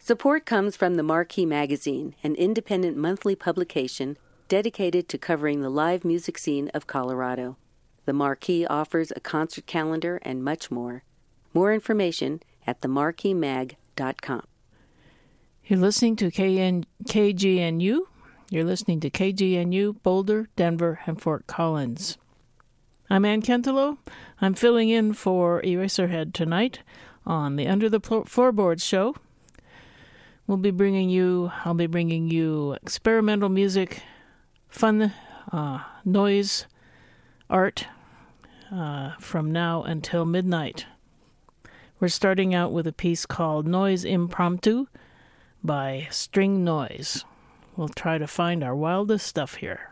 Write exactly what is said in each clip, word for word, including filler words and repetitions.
Support comes from the Marquee Magazine, an independent monthly publication dedicated to covering the live music scene of Colorado. The Marquee offers a concert calendar and much more. More information at the marquee mag dot com. You're listening to K N- K G N U. You're listening to K G N U, Boulder, Denver, and Fort Collins. I'm Ann Kentelo. I'm filling in for Eraserhead tonight on the Under the Floorboards show. We'll be bringing you, I'll be bringing you experimental music, fun, uh, noise, art, uh, from now until midnight. We're starting out with a piece called Noise Impromptu by String Noise. We'll try to find our wildest stuff here.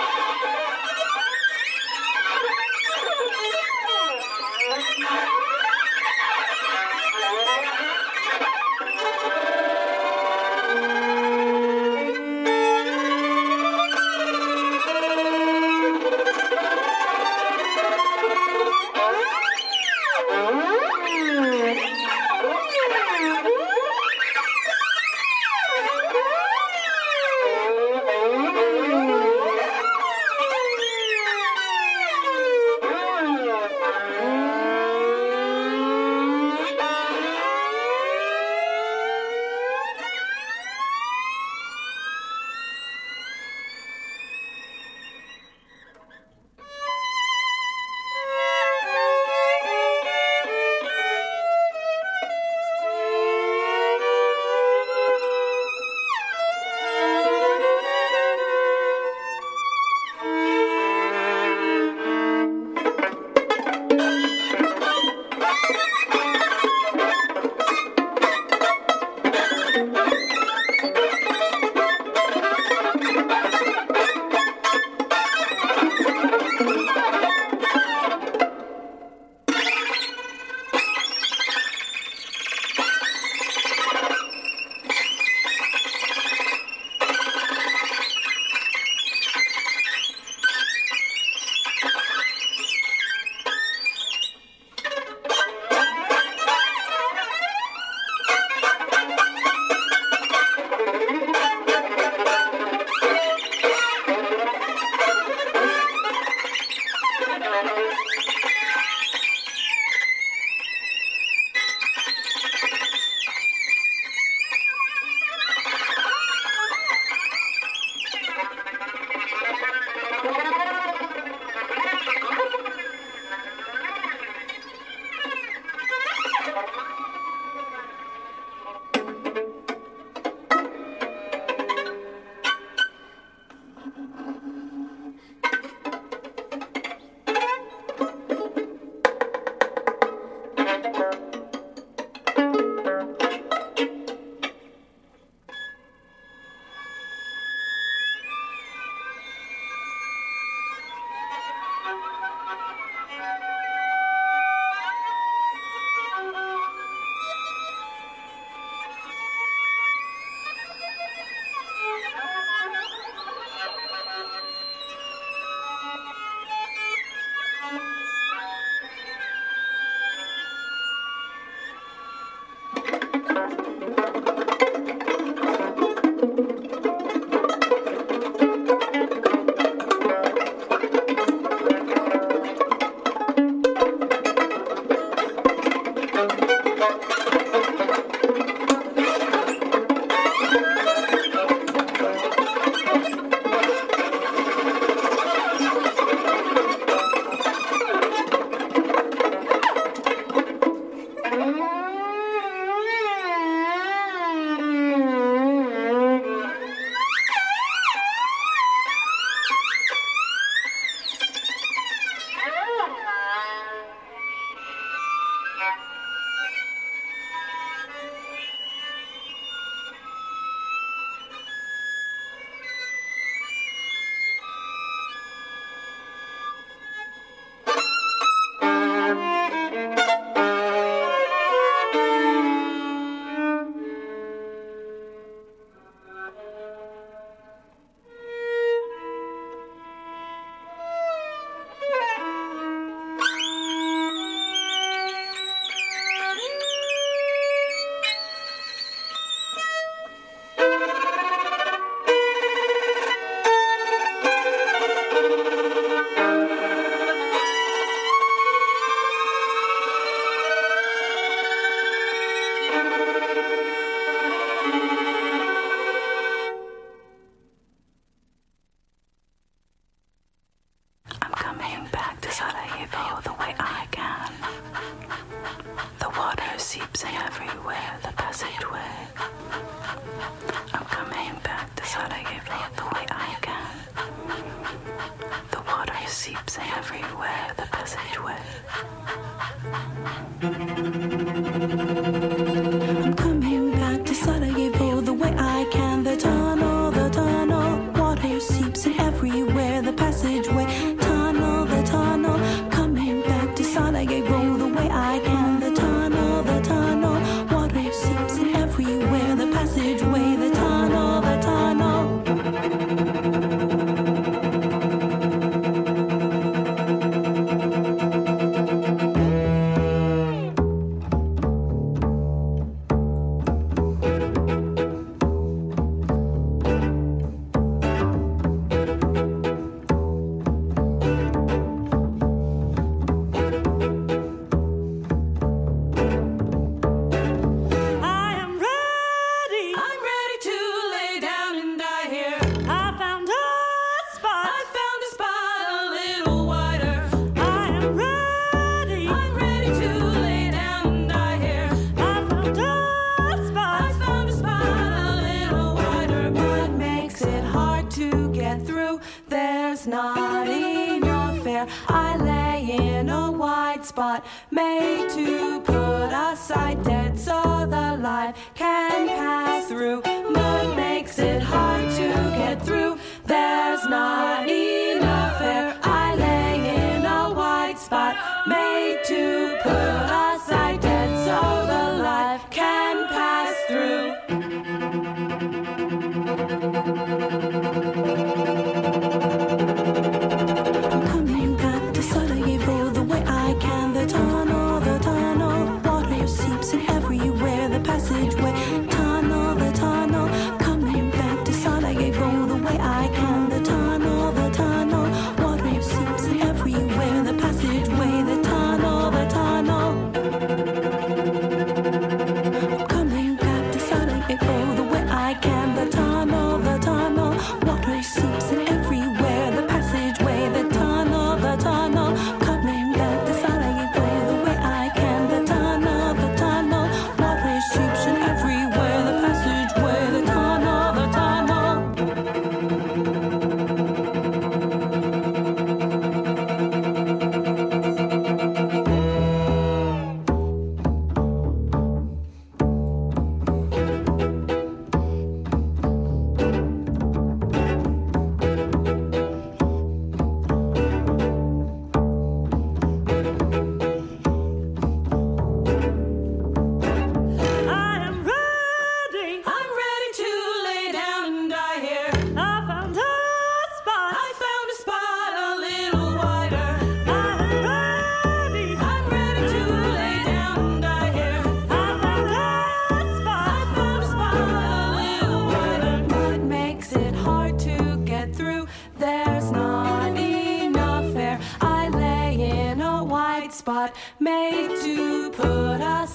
Thank you. Passageway, tunnel, the tunnel, coming back to Sarajevo the way I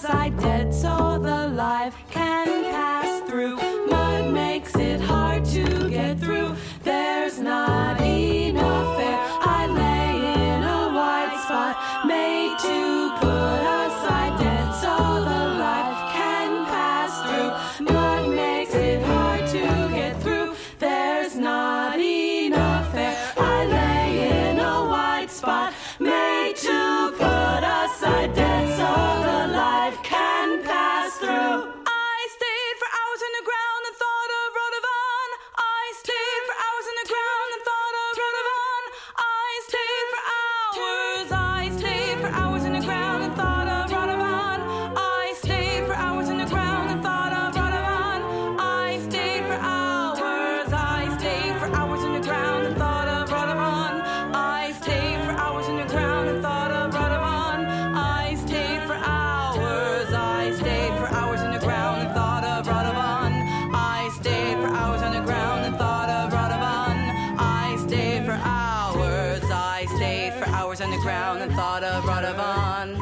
us eye dead so the live can pass through. Mud makes it hard to get through. There's not enough air. I lay in a wide spot made to put us eye dead so the live can pass through. Mud makes it hard to get through. There's not enough air. I lay in a wide spot made to put us eye dead so the live can pass through. I stayed for hours in the ground and thought of Rodovan. I stayed for hours in the ground and thought of Rodovan. I stayed for hours. I stayed for hours in the ground and thought of Rodovan. I stayed for hours in the ground and thought of Rodovan. I stayed for hours. I stayed for hours in the ground and thought of Rodovan. I stayed for hours in the ground and thought of Rodovan. I stayed for hours. I stayed for hours in the ground and thought of Rodovan. I stayed for hours on the ground and thought of Rodovan. I stayed for hours. I stayed for hours on the ground and thought of Rodovan.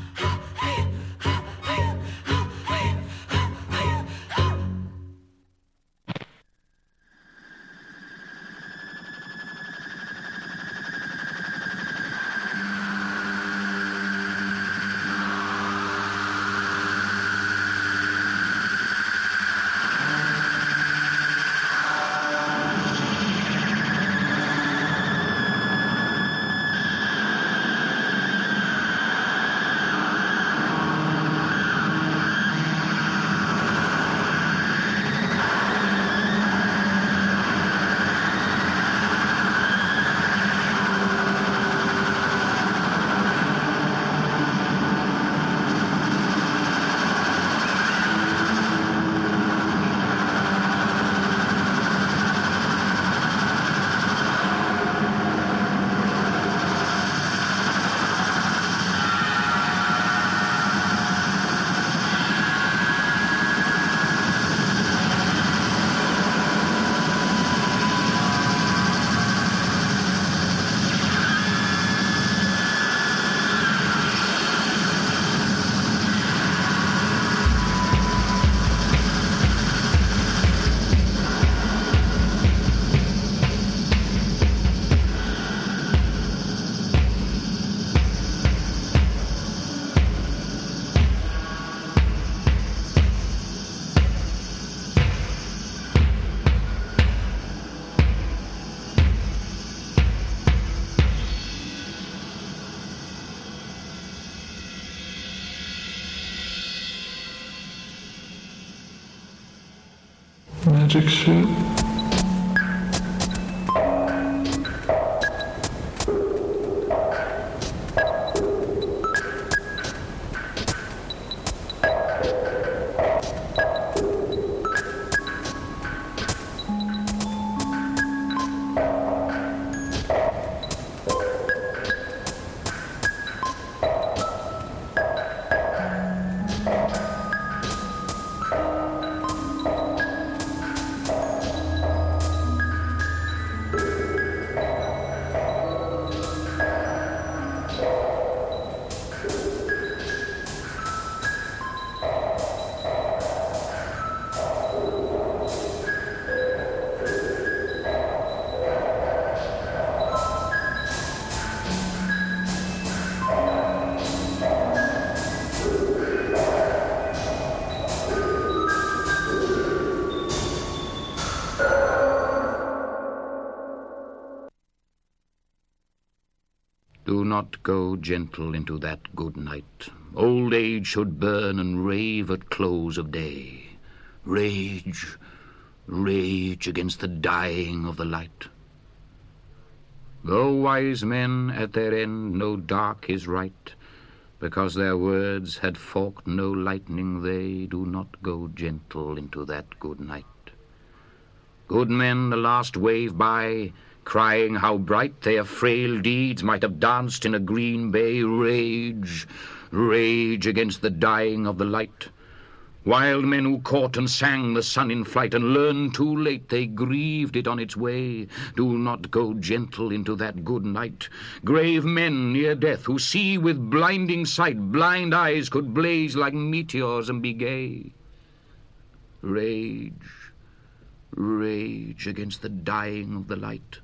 Magic suit. Do not go gentle into that good night. Old age should burn and rave at close of day. Rage, rage against the dying of the light. Though wise men at their end know dark is right, because their words had forked no lightning, they do not go gentle into that good night. Good men the last wave by, crying how bright their frail deeds might have danced in a green bay. Rage, rage against the dying of the light. Wild men who caught and sang the sun in flight, and learned too late they grieved it on its way. Do not go gentle into that good night. Grave men near death who see with blinding sight, blind eyes could blaze like meteors and be gay. Rage, rage against the dying of the light.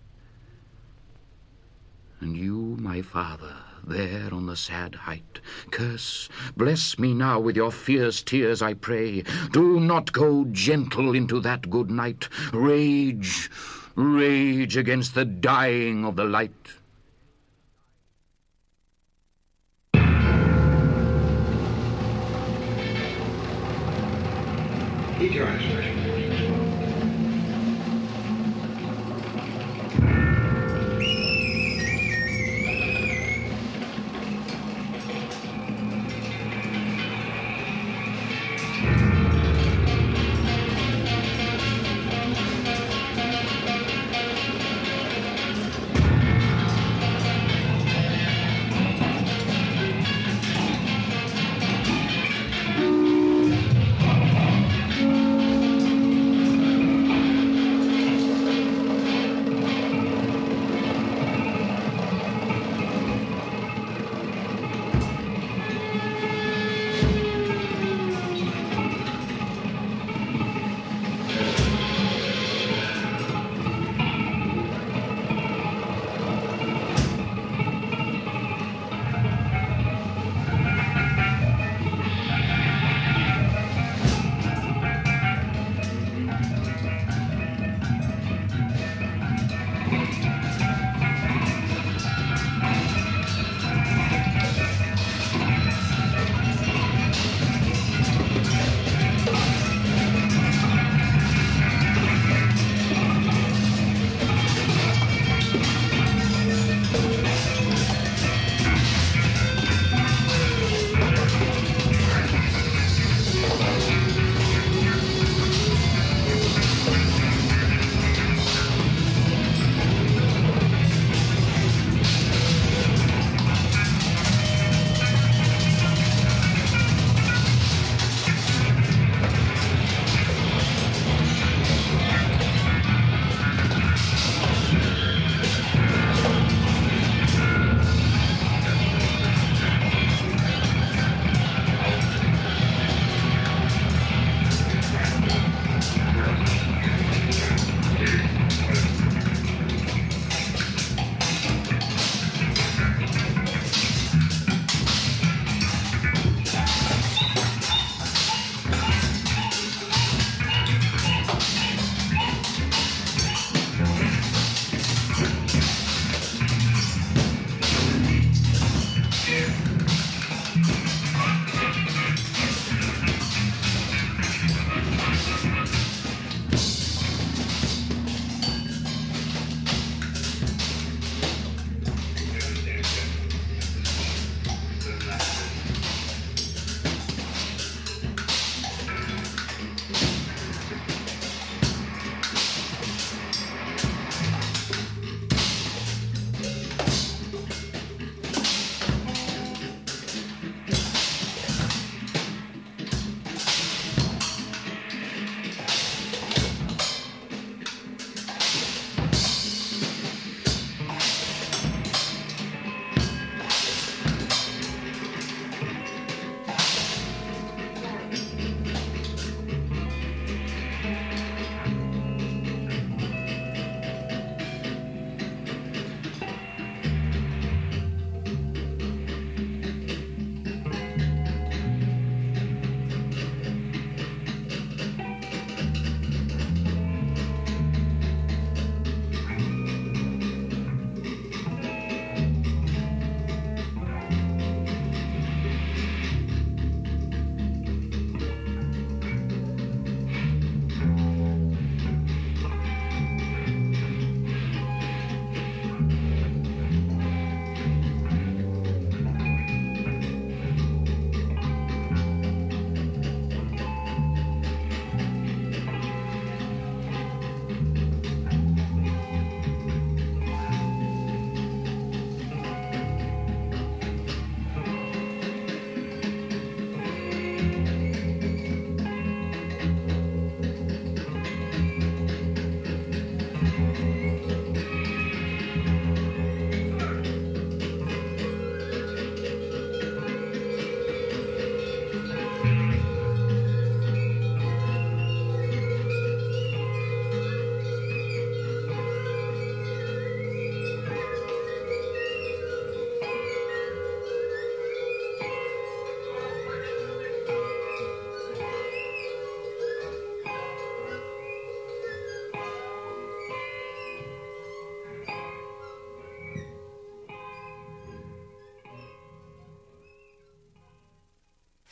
And you, my father, there on the sad height, curse, bless me now with your fierce tears, I pray. Do not go gentle into that good night. Rage, rage against the dying of the light. Keep your eyes ready.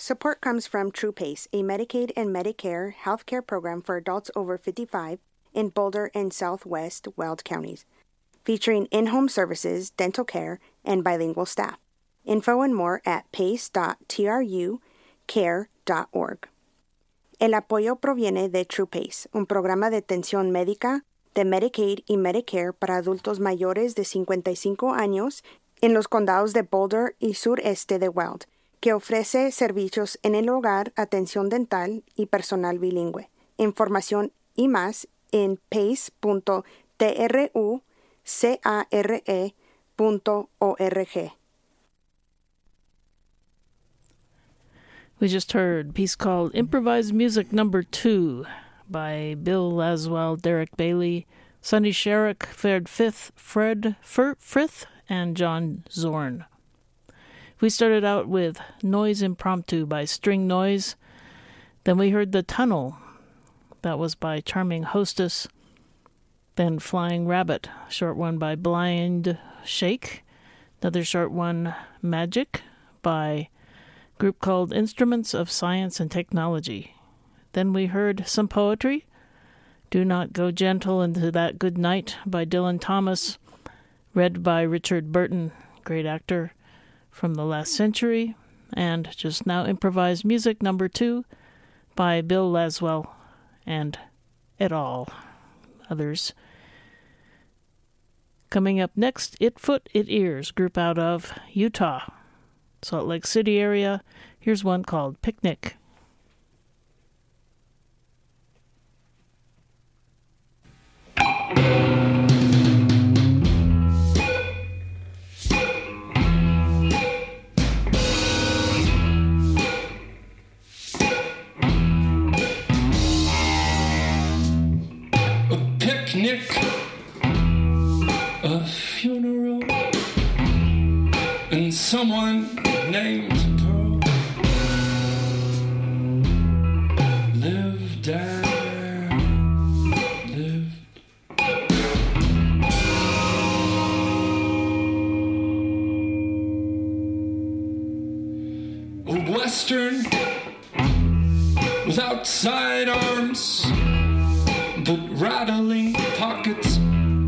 Support comes from TruePace, a Medicaid and Medicare healthcare program for adults over fifty-five in Boulder and Southwest Weld counties, featuring in-home services, dental care, and bilingual staff. Info and more at pace dot tru care dot org. El apoyo proviene de TruePace, un programa de atención médica de Medicaid y Medicare para adultos mayores de cincuenta y cinco años en los condados de Boulder y sureste de Weld, que ofrece servicios en el hogar, atención dental y personal bilingüe. Información y más en pace punto trucare punto org. We just heard a piece called Improvised Music Number Two by Bill Laswell, Derek Bailey, Sonny Sherrick, Fred Frith, Fred Frith, and John Zorn. We started out with Noise Impromptu by String Noise. Then we heard The Tunnel. That was by Charming Hostess. Then Flying Rabbit, short one by Blind Shake. Another short one, Magic, by a group called Instruments of Science and Technology. Then we heard some poetry. Do Not Go Gentle Into That Good Night by Dylan Thomas, read by Richard Burton, great actor from the last century. And just now Improvised Music Number Two by Bill Laswell and et al. Others. Coming up next, It Foot, It Ears, group out of Utah, Salt Lake City area. Here's one called Picnic. A picnic, a funeral, and someone named Pearl lived down, lived. A western without sidearms, but rattling pockets.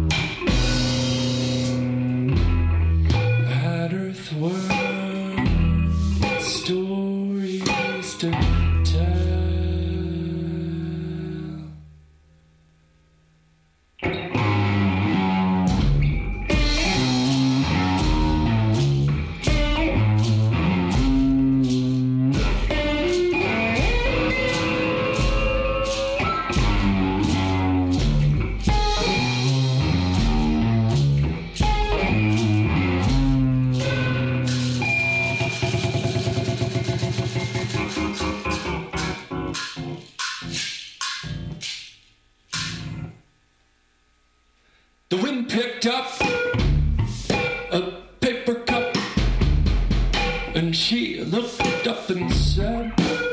Had earthworm stories to tell. The wind picked up a paper cup, and she looked up and said,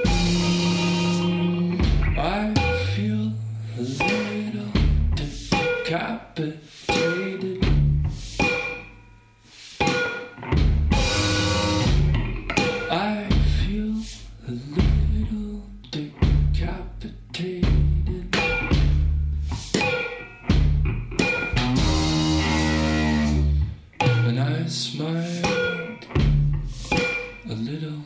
I feel a little decapitated. I feel a little decapitated. And I smiled a little.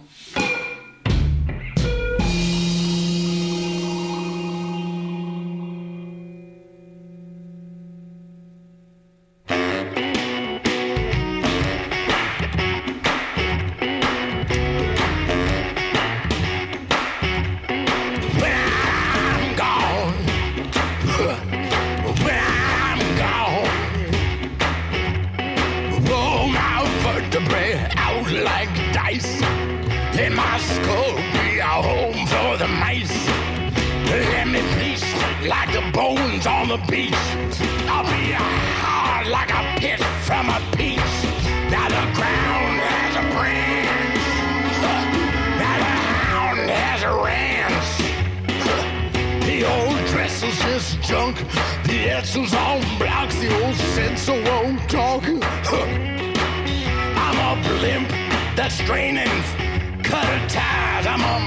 When I'm gone, when I'm gone, roll my vertebrae out like dice. Let my skull be a home for the mice. Let me bleach like the bones on the beach. I'll be hard like a pit from a peach. Now the ground has a branch. Now the hound has a ranch. The old dresser's just junk. The Edson's on blocks. The old sensor won't talk. I'm a blimp that's straining cutter ties. I'm a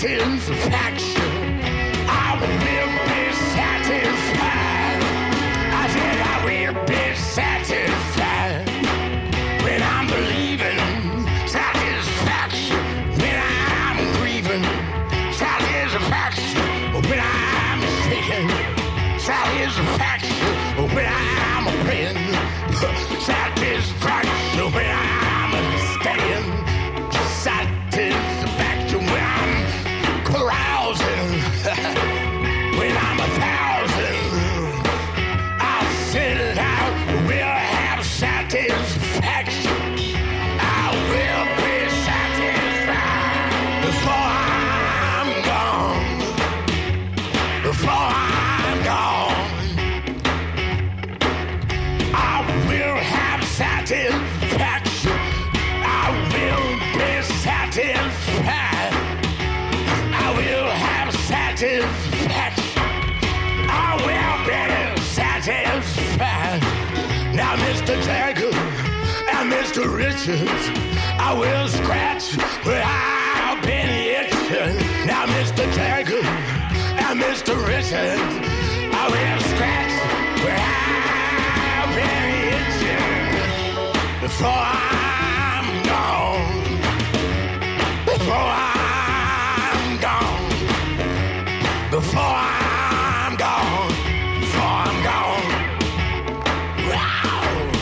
satisfaction. I will be satisfied. I said I will be satisfied when I'm believing. Satisfaction when I'm grieving. Satisfaction when I'm shaking. Satisfaction when I'm praying. Satisfaction when I'm staying. Satisfaction when I'm carousing. When I'm a thousand, I'll sit it out. We'll have satisfaction. I will be satisfied before I'm gone. Before I'm gone, I will have satisfaction. I will be satisfied. I will have satisfaction. I will be satisfied. Now, Mister Jagger and Mister Richards, I will scratch where I've been itching. Now, Mister Jagger and Mister Richards, I will scratch where I've been itching before I'm gone. Before I'm gone. Before I'm gone. Before I'm gone. Wow.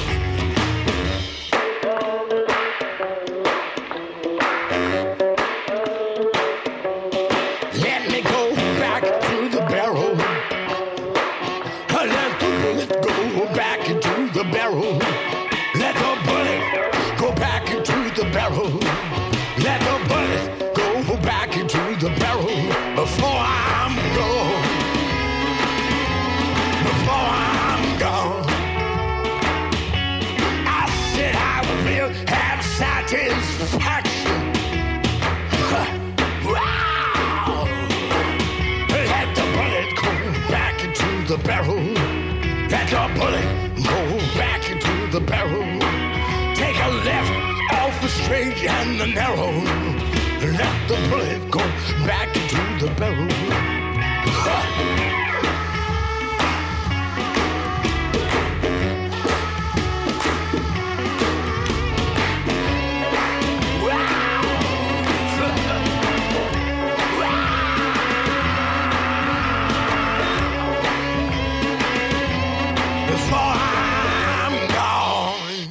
Let me go back to the barrel. Let the bullet go back into the barrel. Let the bullet go back into the barrel. Let the bullet go back into the barrel before I'm gone. Before I'm gone. I said I will have satisfaction. Wow! Let the bullet go back into the barrel. Let the bullet go back into the barrel. Take a left off the straight and the narrow. Let the bullet go back into the barrel. Before I'm gone.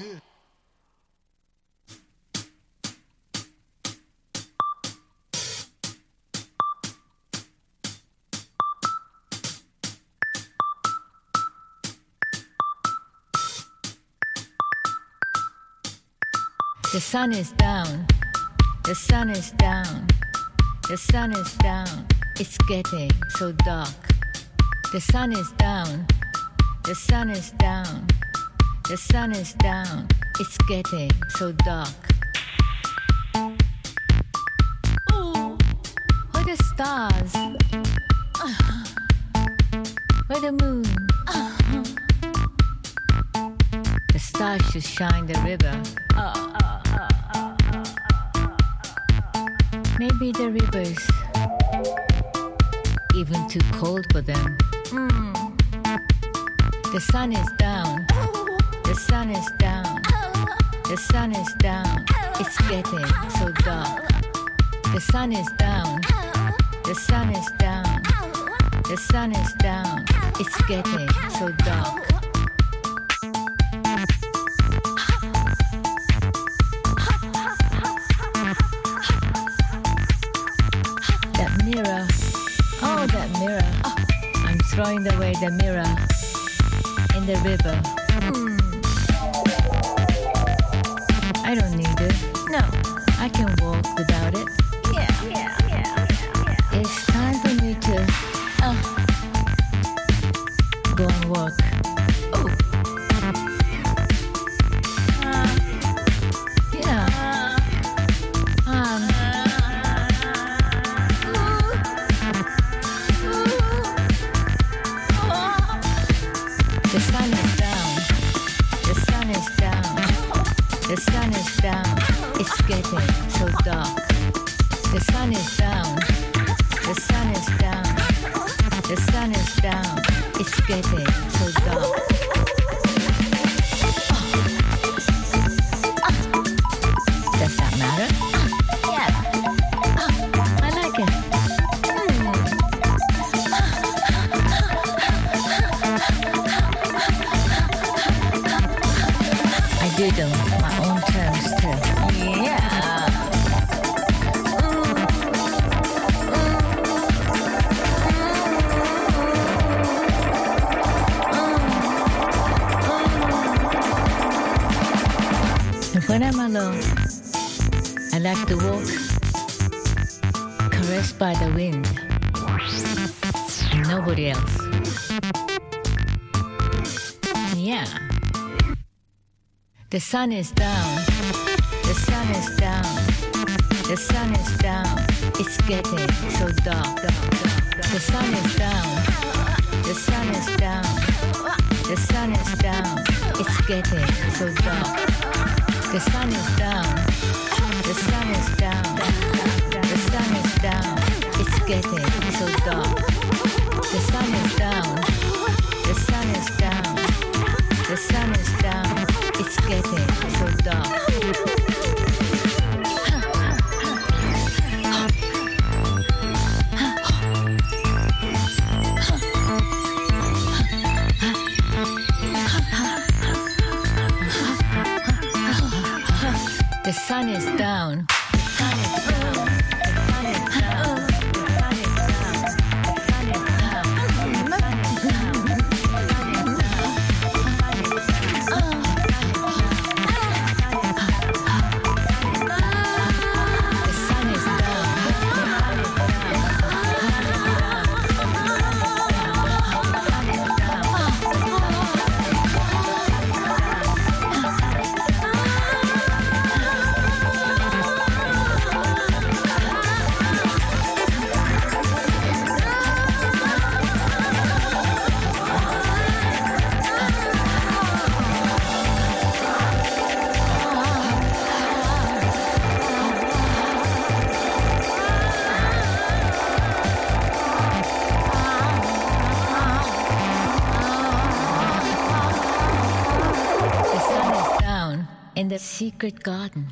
The sun is down. The sun is down. The sun is down. It's getting so dark. The sun is down. The sun is down. The sun is down. It's getting so dark. Ooh, where the stars? Uh, where the moon? Uh, the stars should shine the river. Uh, uh, uh, uh, uh, maybe the river's even too cold for them. Mm. The sun is down. The sun is down. The sun is down. It's getting so dark. The sun is down. The sun is down. The sun is down. It's getting so dark. That mirror. Oh, that mirror. I'm throwing away the mirror in the river. Mm. I don't need it. No, I can walk without it. Yeah, yeah, yeah, yeah. It's time for me to uh, go and walk. Oh. Uh, yeah. Um. The sun is down. The sun is down. The sun is down. It's getting so dark. The sun is down. The sun is down. The sun is down. It's getting so dark. Does that matter? Yeah. I like it. I do them my own terms too. Yeah. When I'm alone, I like to walk, caressed by the wind, and nobody else. Yeah. The sun is down, the sun is down, the sun is down, it's getting so dark. The sun is down, the sun is down, the sun is down, it's getting so dark. The sun is down, the sun is down, the sun is down, it's getting so dark. The sun is down, the sun is down, the sun is down, it's getting so dark. The sun is down. The sun is down. The sun is down. The sun is down. The sun is down. The sun is down. In the secret garden.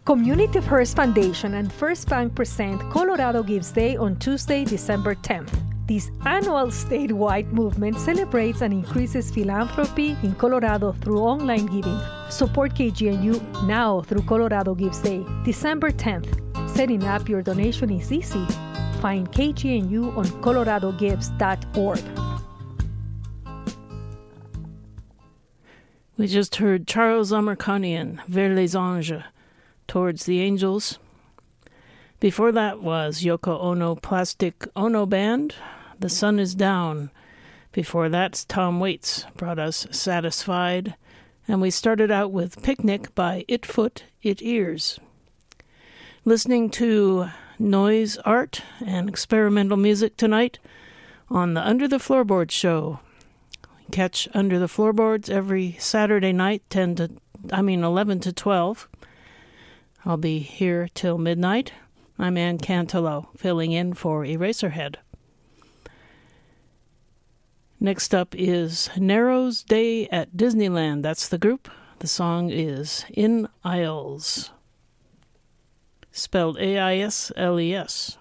Community First Foundation and First Bank present Colorado Gives Day on Tuesday, December tenth. This annual statewide movement celebrates and increases philanthropy in Colorado through online giving. Support K G N U now through Colorado Gives Day, December tenth. Setting up your donation is easy. Find K G N U on colorado gives dot org. We just heard Charles Amerconian, Vers les Anges, Towards the Angels. Before that was Yoko Ono Plastic Ono Band, The Sun is Down. Before that, Tom Waits brought us Satisfied. And we started out with Picnic by It Foot, It Ears. Listening to noise art and experimental music tonight on the Under the Floorboards show. Catch Under the Floorboards every Saturday night, ten to, I mean eleven to twelve. I'll be here till midnight. I'm Ann Cantello, filling in for Eraserhead. Next up is Narrow's Day at Disneyland. That's the group. The song is In Aisles, spelled A I S L E S.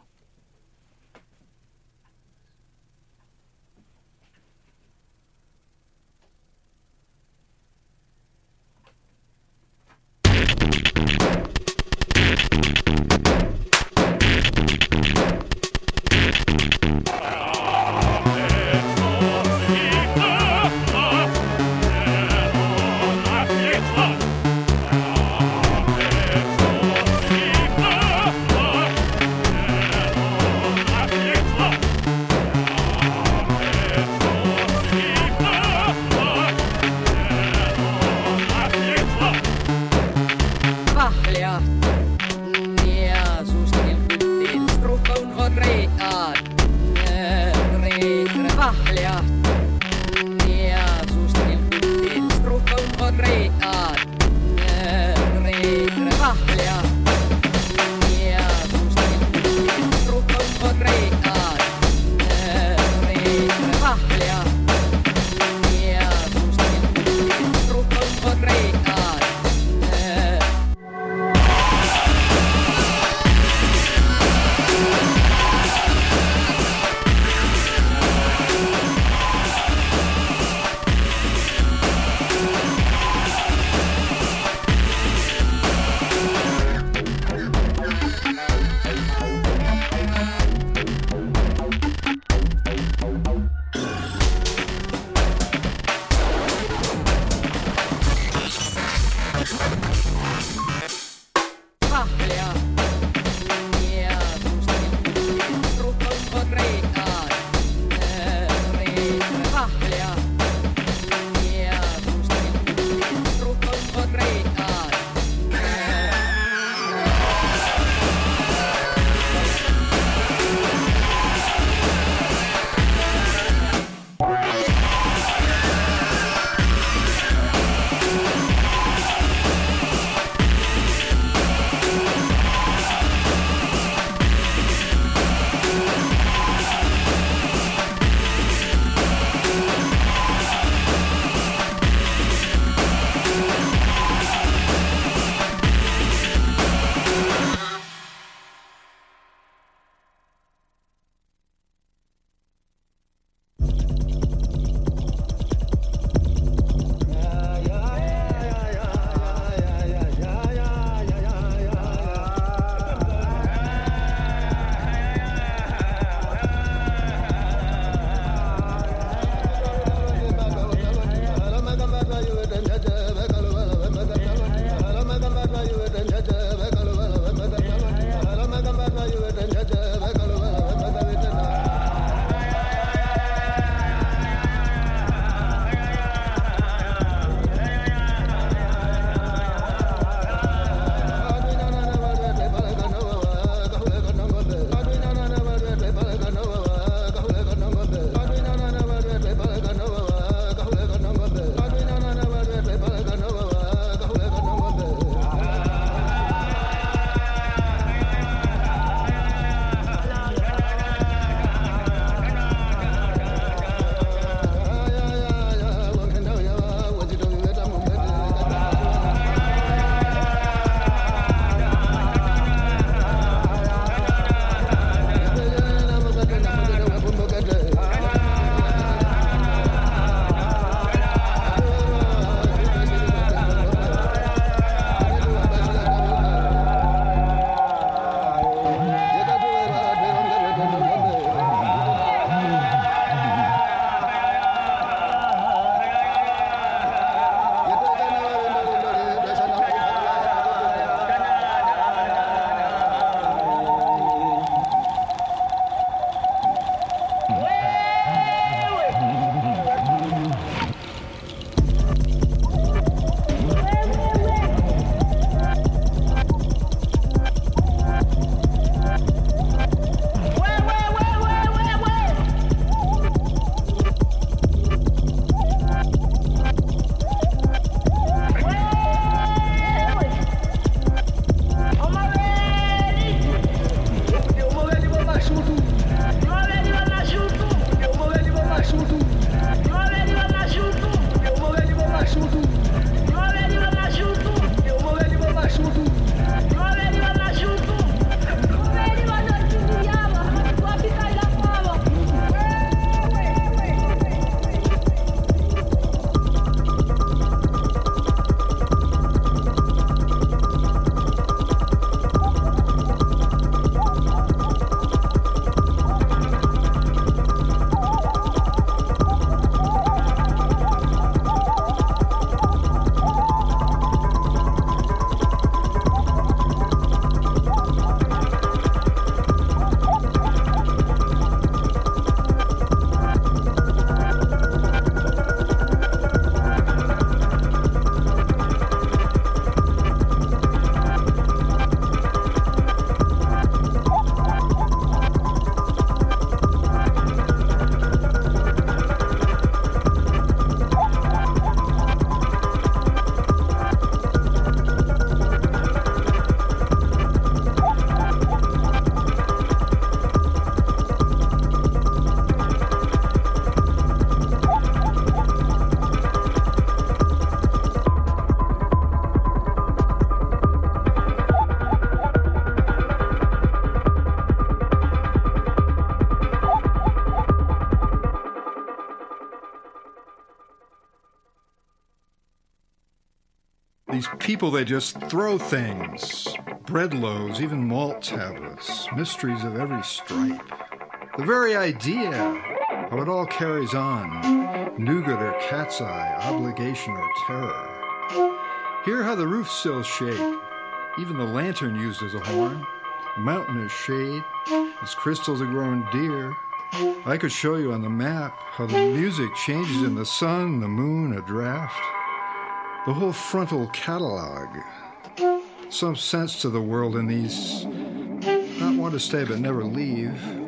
These people, they just throw things. Bread loaves, even malt tablets, mysteries of every stripe. The very idea how it all carries on, nougat or cat's eye, obligation or terror. Hear how the roofs still shake, even the lantern used as a horn. Mountain is shade, its crystals are growing dear. I could show you on the map how the music changes in the sun, the moon, a draft. The whole frontal catalog. Some sense to the world in these, not want to stay but never leave.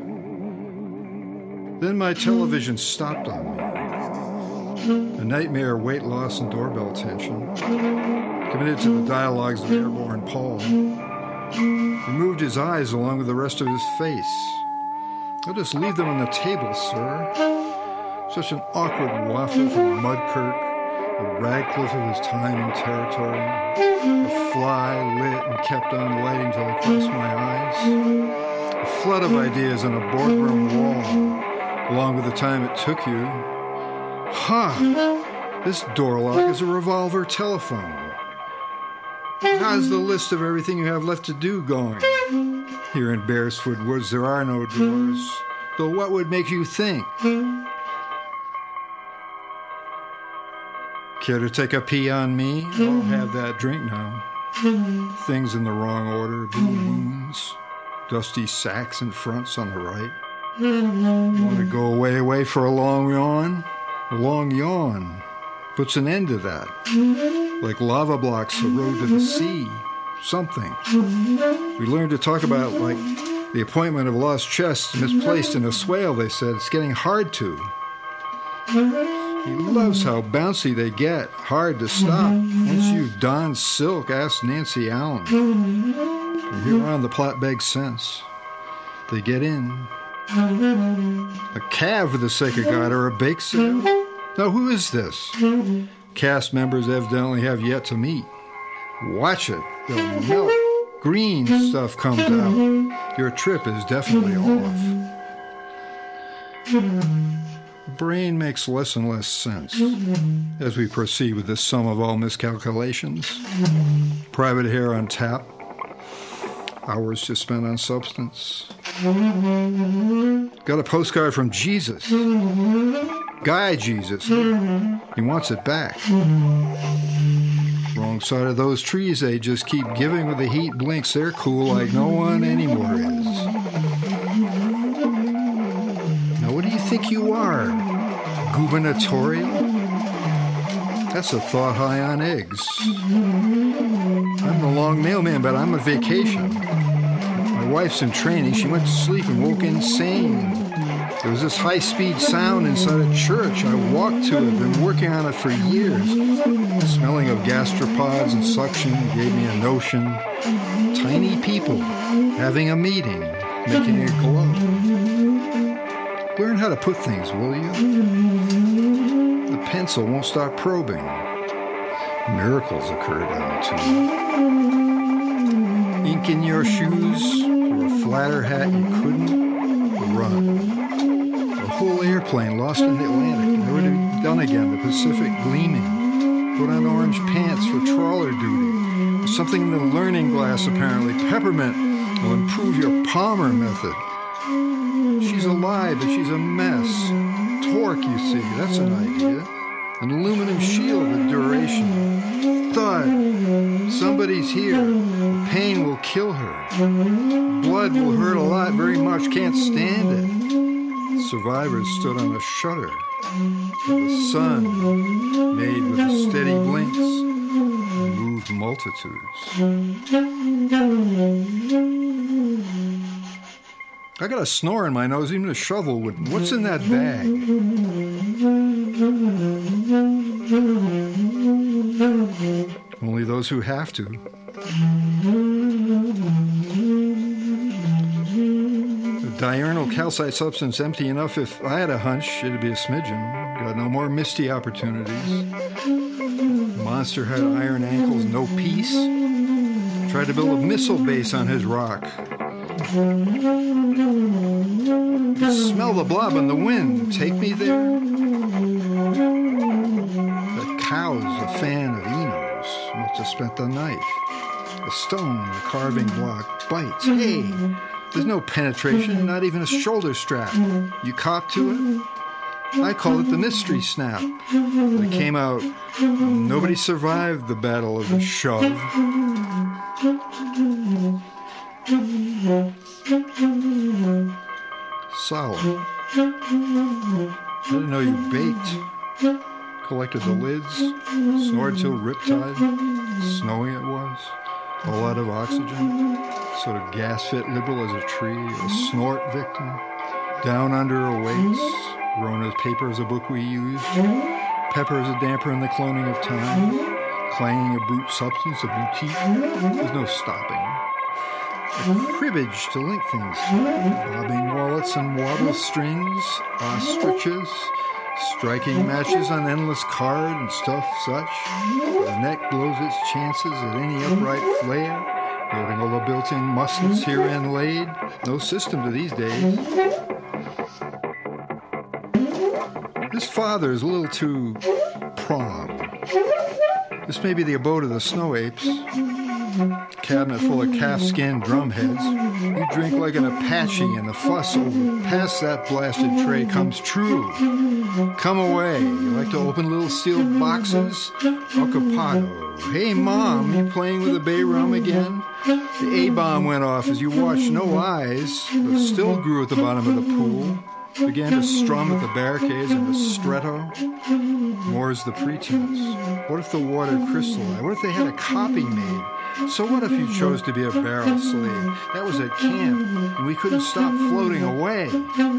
Then my television stopped on me. A nightmare, weight loss, and doorbell tension. Committed to the dialogues of airborne Paul. He moved his eyes along with the rest of his face. I'll just leave them on the table, sir. Such an awkward waffle from Mudkirk, the Radcliffe of his time and territory. A fly lit and kept on lighting till it crossed my eyes. A flood of ideas on a boardroom wall, along with the time it took you. Huh, this door lock is a revolver telephone. How's the list of everything you have left to do going? Here in Bearsford Woods there are no doors, though what would make you think? Care to take a pee on me? I'll have that drink now. Things in the wrong order, blue moons, dusty sacks and fronts on the right. Want to go away, away for a long yawn? A long yawn puts an end to that. Like lava blocks, a road to the sea. Something. We learned to talk about, like, the appointment of lost chests misplaced in a swale, they said. It's getting hard to. He loves how bouncy they get. Hard to stop. Once you've donned silk, ask Nancy Allen. From here on, the plot begs sense. They get in. A cab, for the sake of God, or a bake sale? Now, who is this? Cast members evidently have yet to meet. Watch it. They'll melt. Green stuff comes out. Your trip is definitely off. The brain makes less and less sense as we proceed with the sum of all miscalculations. Private hair on tap. Hours to spend on substance. Got a postcard from Jesus. Guy Jesus. He wants it back. Wrong side of those trees, they just keep giving with the heat blinks. They're cool like no one anymore is. Now, what do you think you are? Gubernatorial? That's a thought high on eggs. I'm the long mailman, but I'm on vacation. My wife's in training. She went to sleep and woke insane. There was this high-speed sound inside a church. I walked to it, been working on it for years. The smelling of gastropods and suction gave me a notion. Tiny people having a meeting, making it glow. Learn how to put things, will you? The pencil won't stop probing. Miracles occur down the tube. Ink in your shoes, or a flatter hat you couldn't run. A whole airplane lost in the Atlantic, never to be done again, the Pacific gleaming. Put on orange pants for trawler duty. There's something in the learning glass, apparently. Peppermint will improve your Palmer method. She's alive, but she's a mess. Torque, you see, that's an idea. An aluminum shield with duration. Thud. Somebody's here. The pain will kill her. Blood will hurt a lot, very much, can't stand it. Survivors stood on a shutter. The sun, made with the steady blinks, moved multitudes. I got a snore in my nose, even a shovel would. What's in that bag? Only those who have to. The diurnal calcite substance empty enough. If I had a hunch, it'd be a smidgen. Got no more misty opportunities. The monster had iron ankles, no peace. Tried to build a missile base on his rock. Smell the blob in the wind. Take me there. The cow's a fan of Enos. Must have spent the night. The stone, the carving block, bites. Hey, there's no penetration, not even a shoulder strap. You caught to it? I call it the mystery snap. When it came out, nobody survived the battle of the shove. Solid. I didn't know you baked. Collected the lids, snored till riptide. Snowing it was. A lot of oxygen. Sort of gas fit liberal as a tree. A snort victim. Down under her waist. Grown as paper as a book we used. Pepper as a damper in the cloning of time. Clanging a brute substance, a boutique. There's no stopping. A cribbage to link things to. Bobbing wallets and wattle strings. Ostriches. Striking matches on endless card and stuff such. The neck blows its chances at any upright flare. Loading all the built-in muskets herein laid. No system to these days. This father is a little too prong. This may be the abode of the snow apes. Cabinet full of calf-skinned drumheads. You drink like an Apache and the fuss over past that blasted tray comes true. Come away. You like to open little sealed boxes? Ocupado. Hey, Mom, you playing with the bay rum again? The A-bomb went off as you watched no eyes, but still grew at the bottom of the pool. Began to strum at the barricades in the stretto. More's the pretense. What if the water crystallized? What if they had a copy made? So what if you chose to be a barrel slave? That was at camp, and we couldn't stop floating away.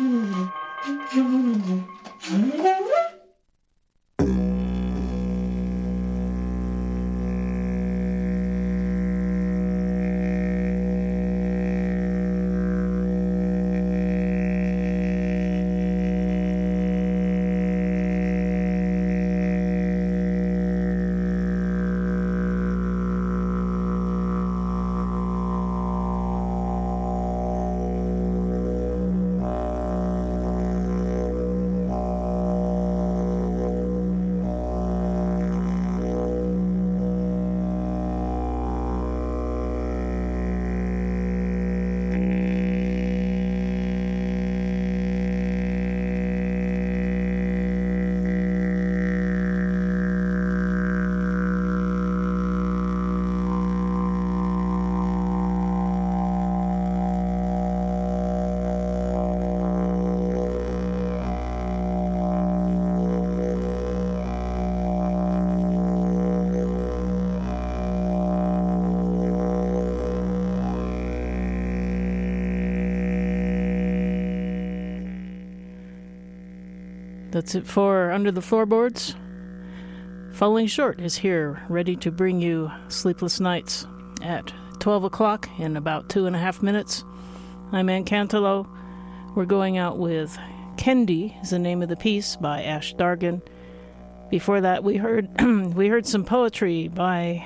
That's it for Under the Floorboards. Falling Short is here, ready to bring you Sleepless Nights at twelve o'clock in about two and a half minutes. I'm Ann Cantelo. We're going out with Kendi is the name of the piece by Ash Dargan. Before that, we heard we heard some poetry by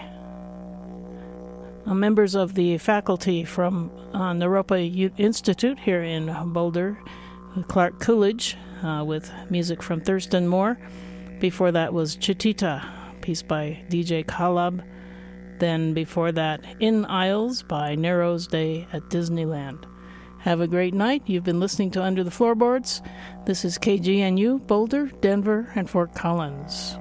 uh, members of the faculty from uh, Naropa U- Institute here in Boulder, Clark Coolidge, uh, with music from Thurston Moore. Before that was Chitita, piece by D J Kalab. Then before that, In Isles by Narrows Day at Disneyland. Have a great night. You've been listening to Under the Floorboards. This is K G N U, Boulder, Denver, and Fort Collins.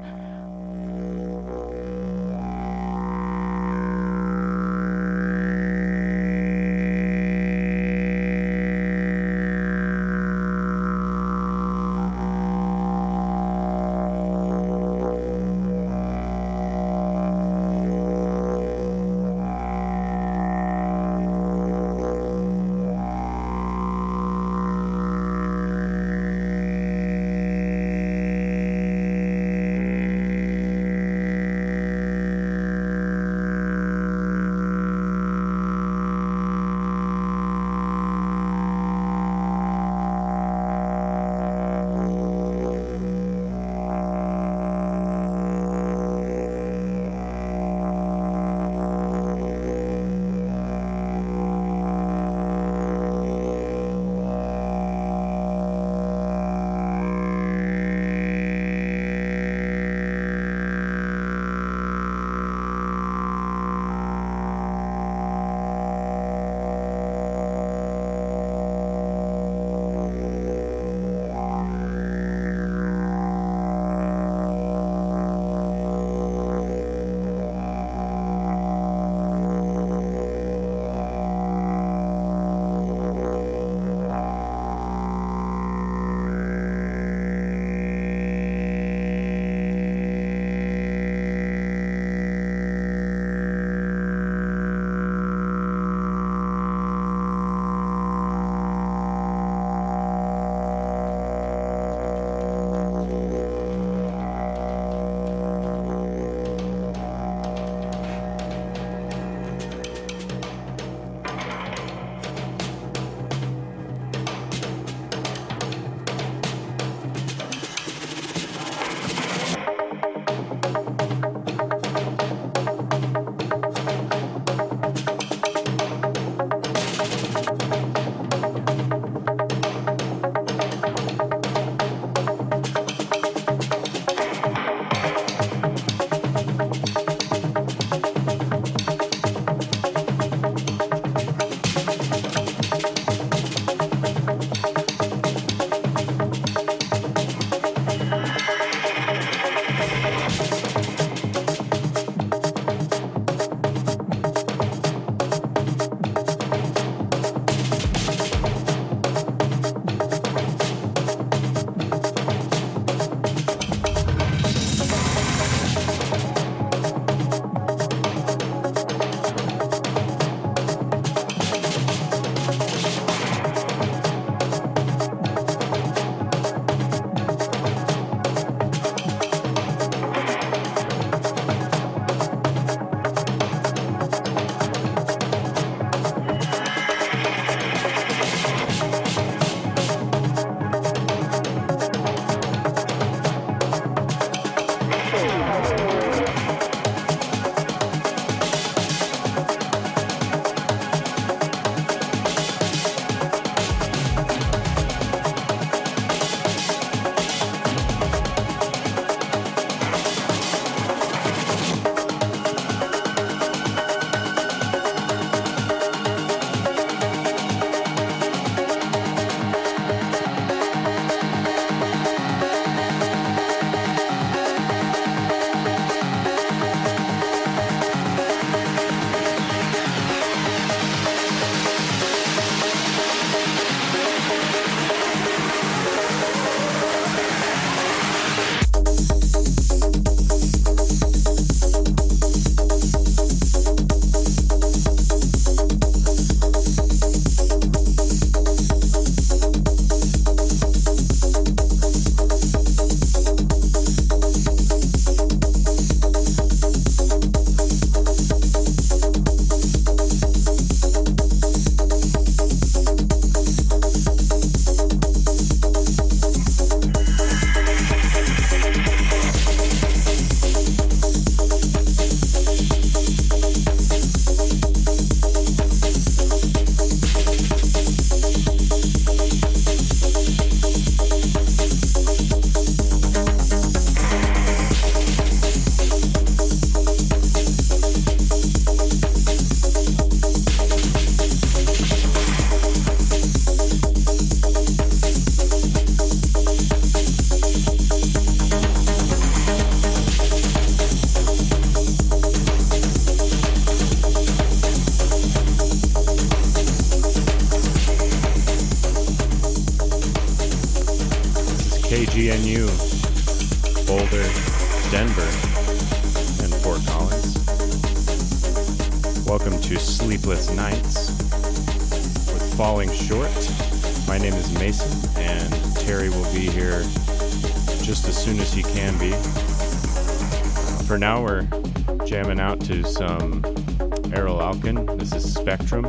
U, Boulder, Denver, and Fort Collins. Welcome to Sleepless Nights with Falling Short. My name is Mason, and Terry will be here just as soon as he can be. Uh, for now, we're jamming out to some Errol Alkin. This is Spectrum,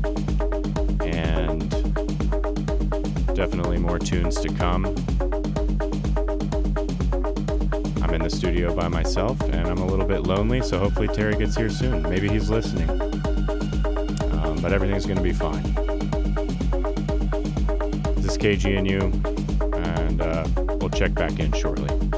and definitely more tunes to come. I'm in the studio by myself, and I'm a little bit lonely, so hopefully Terry gets here soon. Maybe he's listening. Um, but everything's going to be fine. This is K G N U, and uh, we'll check back in shortly.